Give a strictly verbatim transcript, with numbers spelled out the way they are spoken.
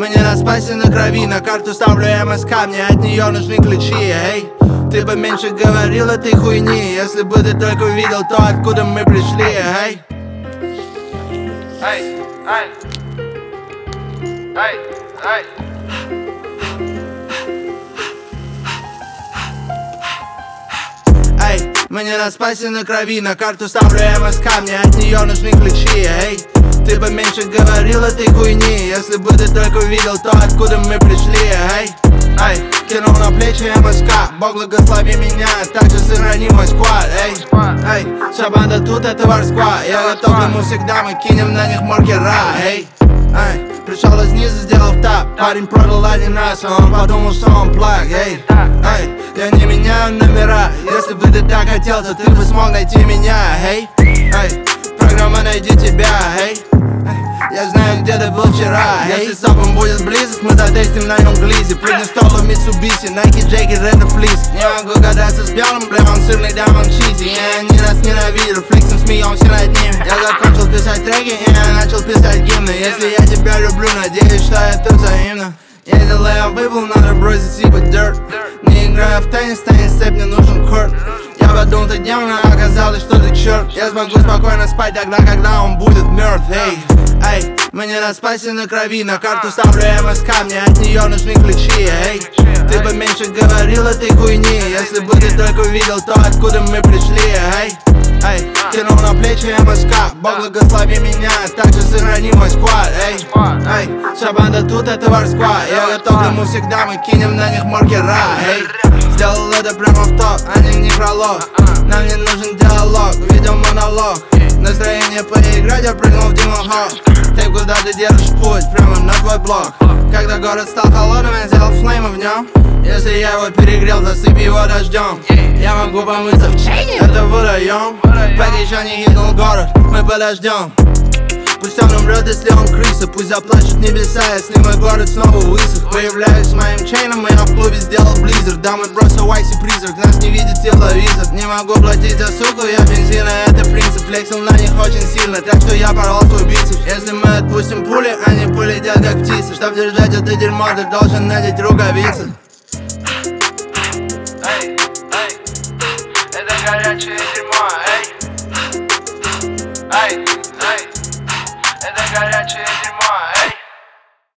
Мы не распасти на крови, на карту ставлю МСК, мне от нее нужны ключи, эй. Ты бы меньше говорил этой хуйни, если бы ты только увидел то, откуда мы пришли, эй. Эй, эй, эй, эй. Эй, мы не распасти на крови, на карту ставлю МСК, мне от нее нужны ключи, эй. Ты бы меньше говорил этой хуйни, если бы ты только увидел то, откуда мы пришли, эй. Эй, кинул на плечи МСК, Бог благослови меня, также сохрани мой сквад, эй. Эй, вся банда тут это варсква, я готов к нему всегда, мы кинем на них маркера, эй. Эй, пришел из низа, сделал тап, парень продал один раз, а он подумал, что он плаг, эй. Эй, я не меняю номера, если бы ты так хотел, то ты бы смог найти меня, эй. Эй, программа найди тебя, эй. Я знаю, где ты был вчера, эй. Если с топом будет близость, мы затестим на нем глизи. Прыгнем столу Mitsubishi, Nike, Джеки, Red Fleece. Не могу гадаться с белым, бля, он сырный, да, он чизи. Я не раз ненавижу, фликсом смеемся над ним. Я закончил писать треки, и я начал писать гимны. Если я тебя люблю, надеюсь, что это взаимно. Если я выпал, надо бросить типа dirt. Не играю в теннис, теннис цепь, мне нужен корт. Я подумал, ты демон, а оказалось, что ты черт. Я смогу спокойно спать тогда, когда он будет мертв, эй. Эй, мы не распасти на крови, на карту ставлю МСК, мне от нее нужны ключи, эй. Ты бы меньше говорил этой хуйни, если бы ты только увидел то, откуда мы пришли, эй. Эй, кинул на плечи МСК, Бог благослови меня, также сохрани мой сквад, эй. Эй, вся банда тут это варсква, я готов к нему всегда, мы кинем на них маркера, эй. Сделал это прямо в топ, а не в некролог. Нам не нужен диалог, видео монолог. Настроение поиграть, я прыгнул в Demon Hawk. Ты куда ты держишь путь, прямо на твой блок. Когда город стал холодным, я сделал флеймы в нем. Если я его перегрел, засыпь его дождем. Я могу помыться в чайне, это водоем. Пока еще не хитнул город, мы подождем. Пусть он умрет, если он крыса, пусть заплачут небеса, если мой город снова высох. Появляюсь с моим чейном, я в клубе сделал близзард. Да, мы бросил Вайси призрак, нас не видит тепловизор. Не могу платить за суку, я бензина, это принцип. Флексил на них очень сильно, так что я порвал свой бицепс. Если мы отпустим пули, они полетят как птицы. Чтоб держать это дерьмо, ты должен надеть рукавицы.